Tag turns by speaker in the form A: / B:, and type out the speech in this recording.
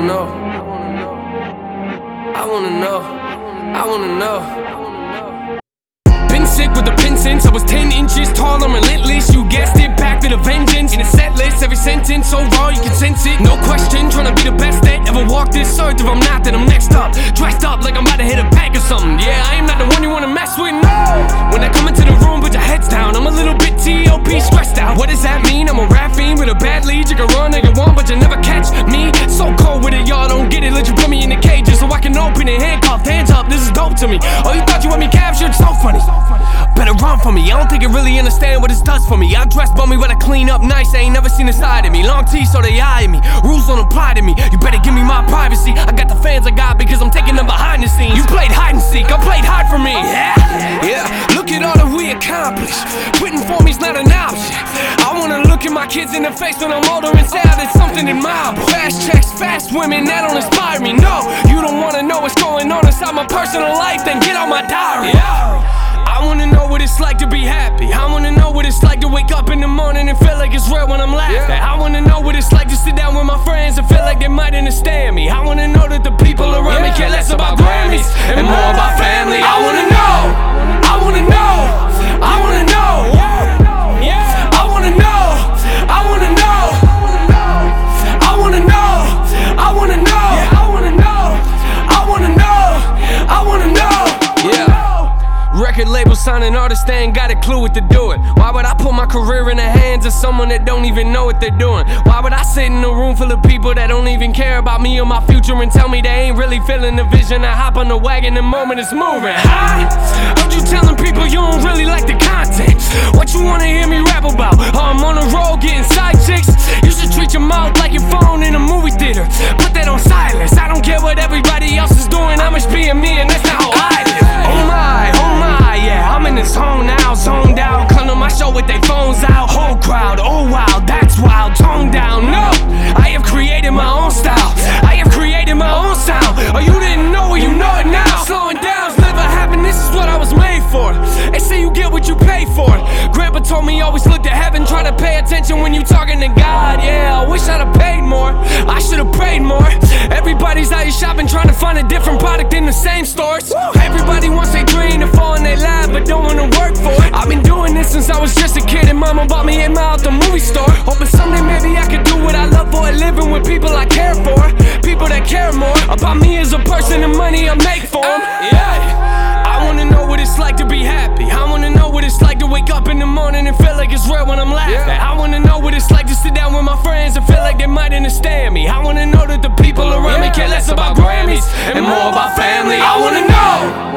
A: know. I wanna know. I wanna know. Been sick with the pin since I was 10 inches tall. I'm relentless, you guessed it, back with a vengeance. In a set list, every sentence so raw you can sense it. No question, trying to be the best that ever walked this earth. If I'm not, then I'm next up. Dressed up like I'm about to hit a pack or something. Yeah, I am not the one you wanna mess with, no. When I come into the room, put your heads down. I'm a little bit T.O.P. stressed out. What does that mean? I'm a rap fiend with a bad lead. You can run all you want, but you never catch me. So cold with it, y'all don't get it. Let you put me in the cages so I can open it. Handcuffed, hands up, this is dope to me. Oh, you thought you had me captured? So funny. Better run from me, I don't think you really understand what this does for me. I dress bummy, but I clean up nice, I ain't never seen a side of me. Long teeth so they eye me, rules don't apply to me. You better give me my privacy, I got the fans I got because I'm taking them behind the scenes. You played hide and seek, I played hide for me. Yeah, look at all that we accomplished. Quitting for me's not an option. I wanna look at my kids in the face when I'm older and say there's something admirable. Fast checks, fast women, that don't inspire me, no. You don't wanna know what's going on inside my personal life, then get on my diary. I wanna know what it's like to be happy. I wanna know what it's like to wake up in the morning and feel like it's real when I'm laughing. I wanna know what it's like to sit down with my friends and feel like they might understand me. I wanna know that the people around me care less about Grammys and more about family. I wanna know. I wanna know. I wanna know. I wanna know. I wanna know. I wanna know. I wanna know. I wanna know. I wanna know. I wanna know. Yeah. Record label signing artists, they ain't got a clue what to do it. Why would I put my career in the hands of someone that don't even know what they're doing? Why would I sit in a room full of people that don't even care about me or my future and tell me they ain't really feeling the vision? I hop on the wagon the moment it's moving. I heard you telling people you don't really like the content. What you wanna hear me rap about? Oh, I'm on the road getting side chicks. You should treat your mouth like your phone in a movie theater. Put that on silence. I don't care what everybody else is doing. I'm just being me and that's not how I live. Oh my, yeah, I'm in the zone now, zoned out. Come to my show with their phones out. Whole crowd, oh wow, that's wild. Tone down, no, I have created my own style. I have created my own sound. Oh, you didn't know it, you know it now. Slowing down's never happened, this is what I was made for. They say you get what you pay for. Grandpa told me always look to heaven, try to pay attention when you talking to God. Yeah, I wish I'd have paid more, I should have prayed more. Everybody's out here shopping, trying to find a different product in the same stores. Everybody wants their dream to fall in their lap, but don't wanna work for it. I've been doing this since I was just a kid, and mama bought me 8 Mile at the movie store. Hoping someday maybe I could do what I love for a living with people I care for. People that care more about me as a person and money I make for them. I wanna know what it's like to be happy. I wanna know what it's like to wake up in the morning and feel like it's real when I'm laughing. I wanna know what it's like to sit down with my friends and feel like they might understand me. I wanna know that the people around me care less about Grammys and more about family. I wanna know.